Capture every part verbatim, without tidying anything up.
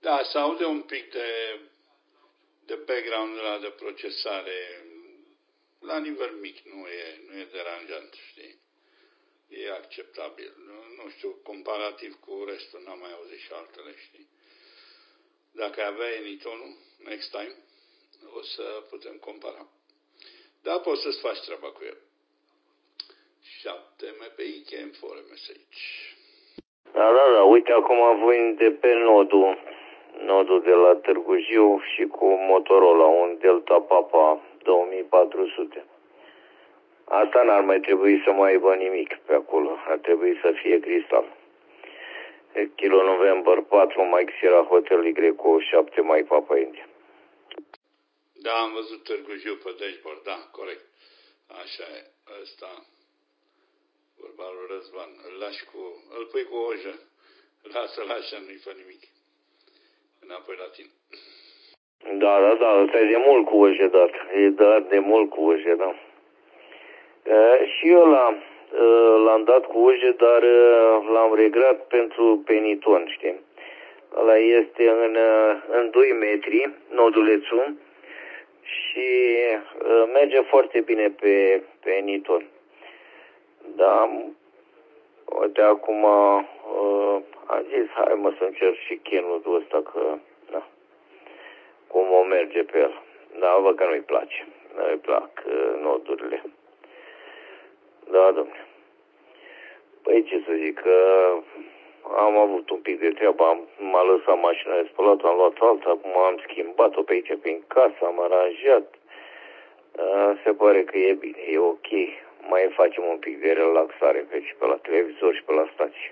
Da, se aude un pic de, de background ăla de procesare la nivel mic, nu e, nu e deranjant, știi? E acceptabil. Nu, nu știu, comparativ cu restul, n-am mai auzit și altele, știi? Dacă avea Enitonul, next time, o să putem compara. Da, poți să-ți faci treaba cu el. șapte M P I came for a message. Da, da, da. Uite, acum voi de pe nodul, nodul de la Târgu Jiu și cu Motorola, un Delta Papa două mii patru sute. Asta n-ar mai trebui să mai aibă nimic pe acolo. Ar trebui să fie cristal. Kilo November patru, Mike Sierra Hotel Y șapte, Mike Papa India. Da, am văzut Târgu Jiu pe dashboard, da, corect. Așa e, ăsta, vorba lui Răzvan, îl lași cu, îl pui cu ojă, lasă-l așa, nu-i fă nimic. Înapoi la tine. Da, da, da, ăsta e de mult cu ojă dat, e dat de mult cu ojă, da. E, și eu l-am, l-am dat cu ojă, dar l-am regrat pentru peniton, știi? Ăla este în, în doi metri, nodulețul, și uh, merge foarte bine pe, pe Niton. Da, uite acum uh, am zis, hai mă să încerc și chenul ăsta, că da, cum o merge pe el. Da, văd că nu-i place, nu-i plac uh, nodurile. Da, domne. Păi ce să zic, că am avut un pic de treabă, am, m-a lăsat mașina de spălat, am luat alta, acum am schimbat-o pe aici, prin casă, am aranjat. Uh, se pare că e bine, e ok. Mai facem un pic de relaxare pe, și pe la televizor și pe la stație.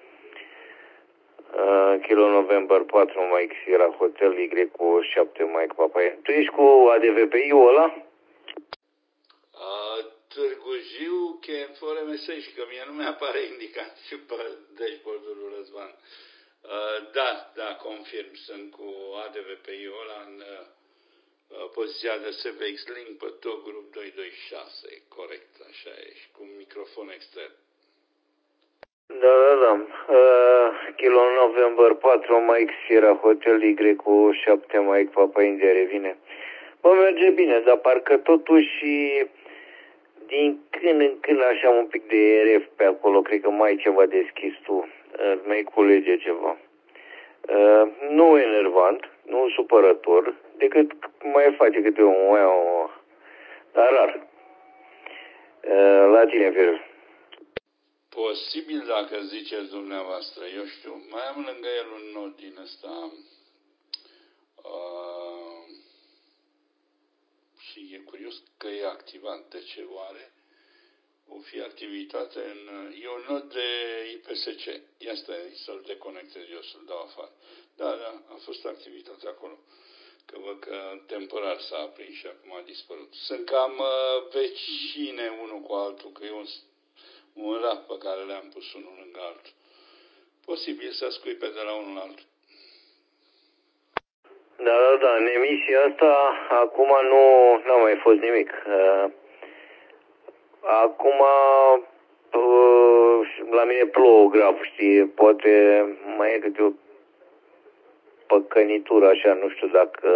Uh, Kilo November patru, Mike Sierra Hotel Y șapte, Mike Papa. Tu ești cu A D V P I-ul ăla? Uh, Târgu Jiu, came for a message, că mie nu mi-apare indicat și pe dashboard-ul lui Răzvan. Uh, da, da, confirm, sunt cu A D V P I-ul ăla în uh, poziția de S V X Link pe tot grup doi doi șase, corect, așa e, și cu microfon extern. Da, da, da. Uh, Kilo November patru, Mike Sierra Hotel Y șapte, Mike Papa India revine. Bă, merge bine, dar parcă totuși din când în când așa un pic de R F pe acolo, cred că mai ai ceva deschis tu, uh, mai culege ceva. Uh, nu enervant, nu supărător, decât mai face câte un oia, dar rar. Uh, la tine, Ferel. Posibil, dacă ziceți dumneavoastră, eu știu, mai am lângă el un nod din ăsta uh, și e curios că e activat. De ce oare? O fi activitate în... E un nod de I P S C. Ia stai să-l deconectez eu, să-l dau afară. Da, da, a fost activitate acolo. Că văd că temporar s-a aprins și acum a dispărut. Sunt cam uh, vecine unul cu altul, că e un, un raft pe care le-am pus unul lângă altul. Posibil să scuipe de la unul la altul. Da, da, da, în emisia asta acum nu n-a mai fost nimic. Uh, acum uh, la mine plouă grav, știi, poate mai e câte o păcănitură așa, nu știu dacă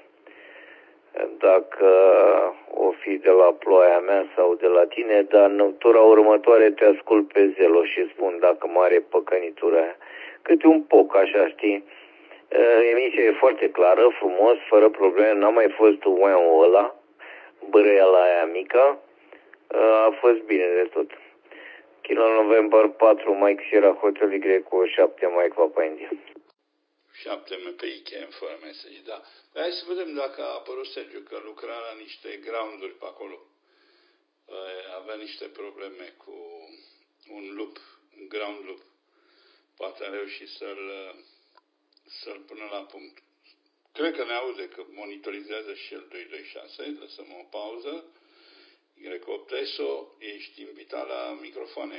dacă o fi de la ploaia mea sau de la tine, dar în tura următoare te ascult pe Zelo și spun dacă mare păcănitura aia. Câte un poc așa, știi? Emisia e foarte clară, frumos, fără probleme, n-a mai fost ueul ăla, bârâia aia mică, a fost bine de tot. Kilo November patru, Mike Sierra Hotel Y șapte, Mike Papa India. șapte M P I came for a message, da. Hai să vedem dacă a apărut Sergiu, că lucra la niște grounduri pe acolo. Avea niște probleme cu un loop, un ground loop. Poate a reușit să-l să-l pună la punct. Cred că ne aude, că monitorizează și el doi doi șase. Lăsăm o pauză. Y opt S O, ești invitat la microfoane?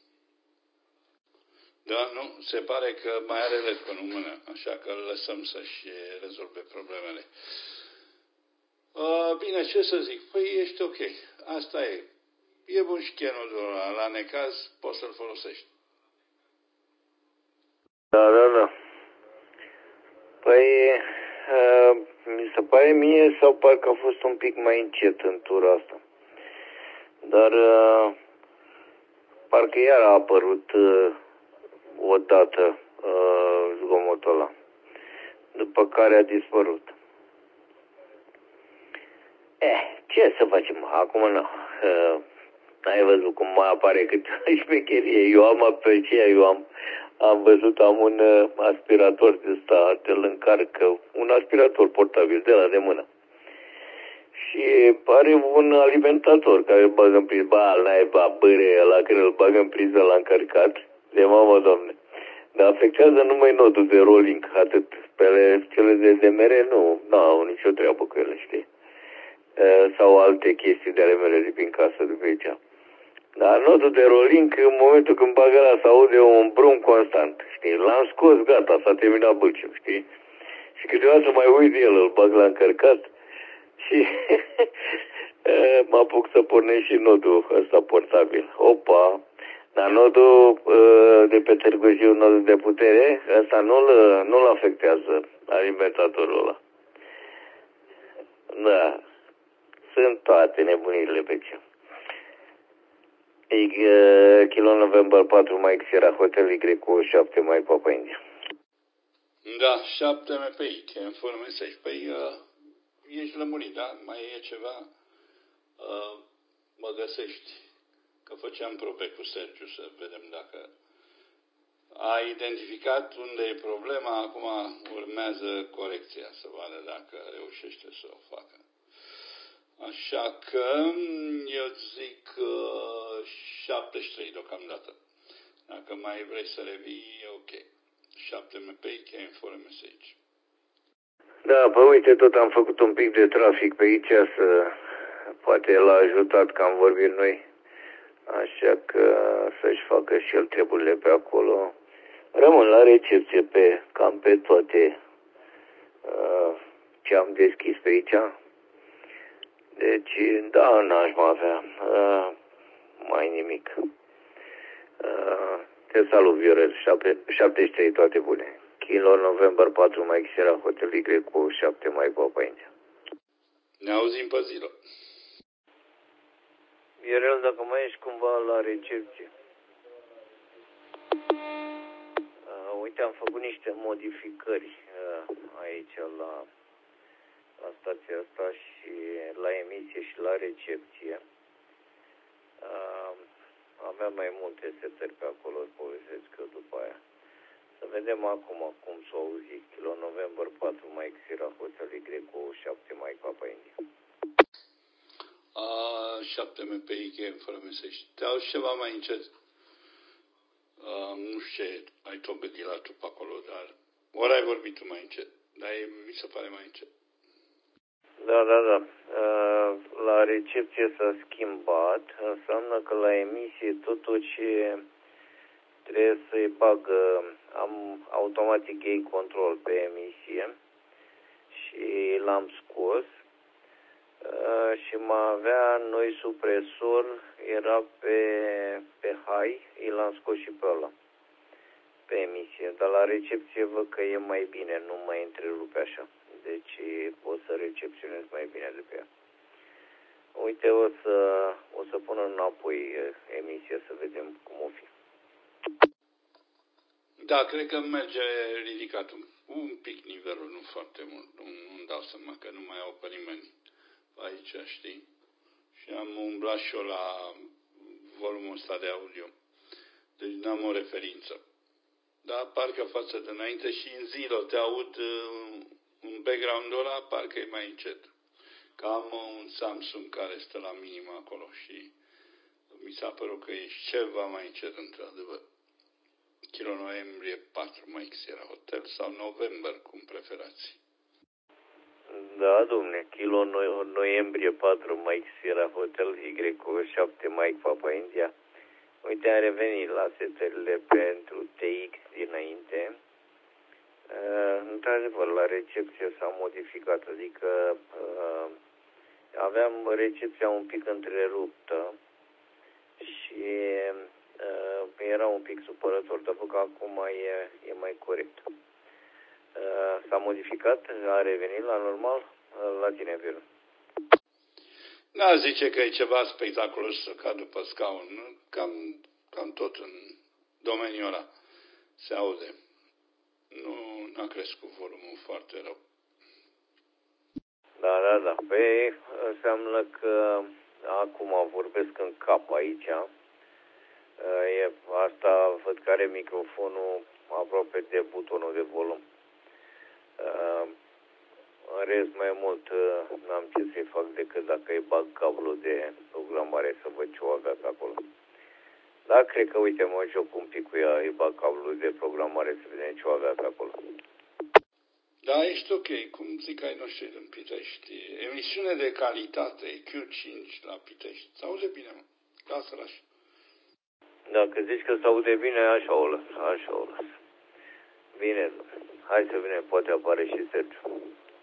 Da, nu, se pare că mai are telefon în mână, așa că îl lăsăm să-și rezolve problemele. Uh, bine, ce să zic? Păi ești ok, asta e. E bun și chenul ăla, la necaz poți să-l folosești. Da, da, da. Păi pare mie sau parcă a fost un pic mai încet în tura asta. Dar uh, parcă iar a apărut uh, odată uh, zgomotul ăla, după care a dispărut. Eh, ce să facem? Acum nu. Uh, ai văzut cum mai apare câte șmecherie. Eu am apreciat, eu am, am văzut, am un uh, aspirator de ăsta, îl încarcă, un aspirator portabil de la de mână. Și are un alimentator care îl bagă în priză. Ba, naiba, băre, ăla când îl bagă în priză l-a încărcat, de mamă, doamne. Dar afectează numai nodul de rolling, atât. Pe cele de D M R nu, nu au nicio treabă cu ele, știi? E, sau alte chestii de ale mele de prin casă, de pe aici. Dar nodul de rolling, în momentul când bagă ăla, se aude un brum constant, știi? L-am scos, gata, s-a terminat bâlciul, știi? Și câteodată mai uit de el, îl bag la încărcat și mă apuc să pornesc și nodul ăsta portabil. Opa! Dar nodul de pe Târgu Jiu, nodul de putere, ăsta nu-l, nu-l afectează, alimentatorul ăla. Da, sunt toate nebunirile pe ce. E Kilo November patru Mike Sierra Hotel Y șapte Mike Papa India. Da, șapte M P I, că inform mesaj. Păi, uh, ești lămurit, da? Mai e ceva? Uh, mă găsești. Că făceam probe cu Sergiu să vedem dacă a identificat unde e problema, acum urmează corecția, să vadă dacă reușește să o facă. Așa că eu zic uh, șaptezeci și trei deocamdată. Dacă mai vrei să revii, e ok. șapte M P I, came for a message. Da, păi uite, tot am făcut un pic de trafic pe aici, să poate l-a ajutat că am vorbit noi. Așa că să-și facă și el treburile pe acolo. Rămân la recepție pe cam pe toate uh, ce am deschis pe aici. Deci, da, n-aș mai avea uh, mai nimic. Uh, te salut, Viorel, șaptezeci și trei, toate bune. Kilo November patru Mike Sierra Hotel Y cu șapte Mike Papa India. Ne auzim pe zilă. Viorel, dacă mai ești cumva la recepție. Uh, uite, am făcut niște modificări uh, aici la, la stația asta și la emisie și la recepție. Uh, aveam mai multe setări pe acolo, povestesc eu după aia. Să vedem acum cum s-o auzi. Kilo November patru Mike Sierra Hotel Y cu șapte Mike Papa India. A, șapte M P I, game fără mesaj. Te auzi ceva mai încet. Uh, nu știu ce ai tot gândit la tu pe acolo, dar ori ai vorbit tu mai încet, dar e, mi se pare mai încet. Da, da, da. Uh, la recepție s-a schimbat, înseamnă că la emisie totuși trebuie să-i bag, am automatic gate control pe emisie și l-am scos uh, și mă avea noi supresor, era pe, pe high, l-am scos și pe ăla, pe emisie, dar la recepție văd că e mai bine, nu mai întrerupe așa, deci pot să recepționez mai bine de pe ea. Uite, o să, o să pun înapoi emisia să vedem cum o fi. Da, cred că merge ridicat un, un pic nivelul, nu foarte mult. Nu, nu-mi dau seama că nu mai au pe nimeni aici, știi? Și am umblat și eu la volumul ăsta de audio. Deci n-am o referință. Dar parcă față de înainte și în zilă te aud un background-ul ăla, parcă e mai încet. Că am un Samsung care stă la minim acolo și mi s-a părut că e ceva mai încet, într-adevăr. Kilo Noiembrie patru Mike Sierra Hotel sau November, cum preferați. Da, domne, Kilo no- Noiembrie patru Mike Sierra Hotel Y șapte Mike Papa India. Uite, am revenit la setările pentru T X dinainte. Uh, într-adevăr, la recepție s-a modificat, adică uh, aveam recepția un pic întreruptă și uh, era un pic supărător, dar că acum e, e mai corect. Uh, s-a modificat, a revenit la normal. La tine, Viru. Da, zice că e ceva spectaculos să cadă pe scaun. Cam, cam tot în domeniul ăla se aude. Nu a crescut volumul foarte rău. Da, da, da. Păi înseamnă că acum vorbesc în cap aici. E, asta văd că are microfonul aproape de butonul de volum. În rest, mai mult n-am ce să-i fac decât dacă îi bag cablul de programare să văd ce o avea pe acolo. Da, cred că, uite, mă joc un pic cu ea, îi bag cablul de programare să vedem ce o avea pe acolo. Da, ești ok, cum zic ai noștri din Pitești. Emisiune de calitate, Q cinci la Pitești. S-aude bine, mă. Lasă-l așa. Dacă zici că s-aude bine, așa o las, așa o las. Bine, hai să vedem, poate apare și Sergiu.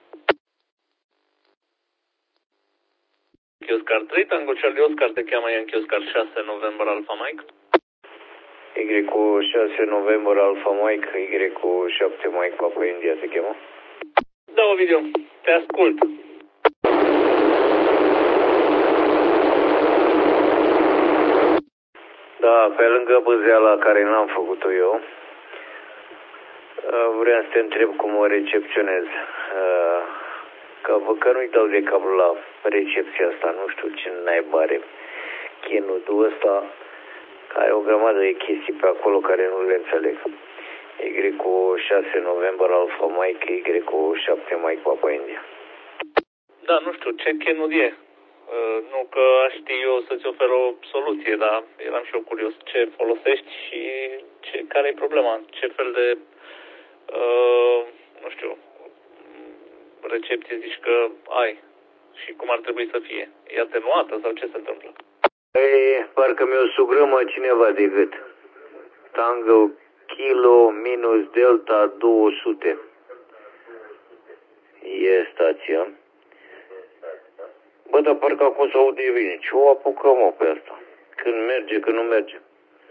Chioscar trei, Tango Charlie Oscar, te cheamă în Chioscar șase, November Alpha Mike. Y cu șase, November Alpha Mike, Y cu șapte, Mike Papa India te cheamă? Da, Ovidiu, te ascult. Da, pe lângă băzeala care n-am făcut-o eu, vreau să te întreb cum o recepționez. Că, că nu-i dau de cablu la recepția asta, nu știu ce naiba are chenudul ăsta, care o grămadă de chestii pe acolo care nu le înțeleg. Y cu șase, November Alpha Mike, Y cu șapte, Mike Papa India. Da, nu știu, ce chenud e? Uh, nu că aș ști eu să-ți ofer o soluție, dar eram și eu curios ce folosești și ce, care e problema, ce fel de, uh, nu știu, recepție zici că ai și cum ar trebui să fie. E atenuată sau ce se întâmplă? Ei, parcă mi-o sugrămă cineva de gât. Tango Kilo minus Delta două sute. E stația. Bă, dar parcă acum s-aude bine. Ce o apucăm, mă, pe asta? Când merge, când nu merge.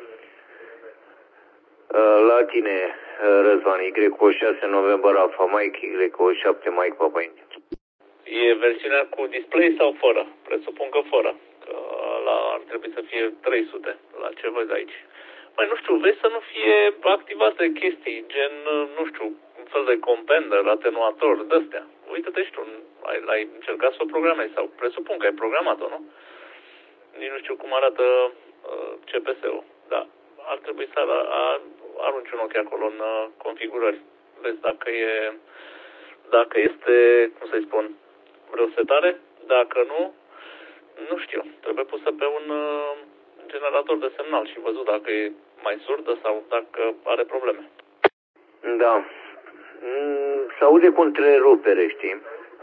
La tine, Răzvan, Y cu șase, November Alpha Mike, Y cu șapte, Mike Papa India. E versiunea cu display sau fără? Presupun că fără. Că ăla ar trebui să fie trei sute, la ce văd aici. Păi nu știu, vezi să nu fie activate chestii, gen, nu știu, un fel de compender, atenuator, de-astea. Uită-te și tu, ai, ai încercat să o programezi sau presupun că ai programat-o, nu? Nici nu știu cum arată uh, C P S-ul, dar ar trebui să ar, ar, arunci un ochi acolo în uh, configurări. Vezi dacă e, dacă este, cum să-i spun, vreo setare, dacă nu, nu știu, trebuie pusă pe un uh, generator de semnal și văzut dacă e mai surdă sau dacă are probleme. Da. S-aude cu întrerupere, știi?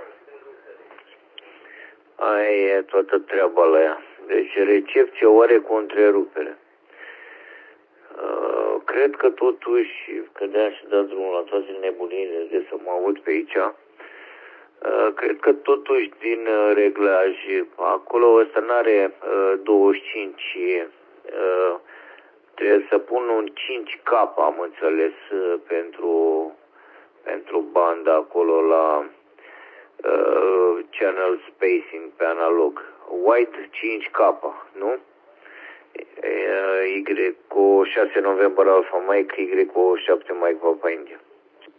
Aia e toată treaba la ea. Deci recepția o are cu întrerupere. Uh, cred că totuși, că de-aia și dat drumul la toate nebunile de să mă aud pe aici, uh, cred că totuși din uh, reglaj, acolo ăsta n-are uh, douăzeci și cinci, uh, trebuie să pun un cinci K, am înțeles, uh, pentru, pentru banda acolo la uh, channel spacing pe analog. White cinci K, nu? Y cu șase November Alpha Mike, Y cu șapte Mike Papa India.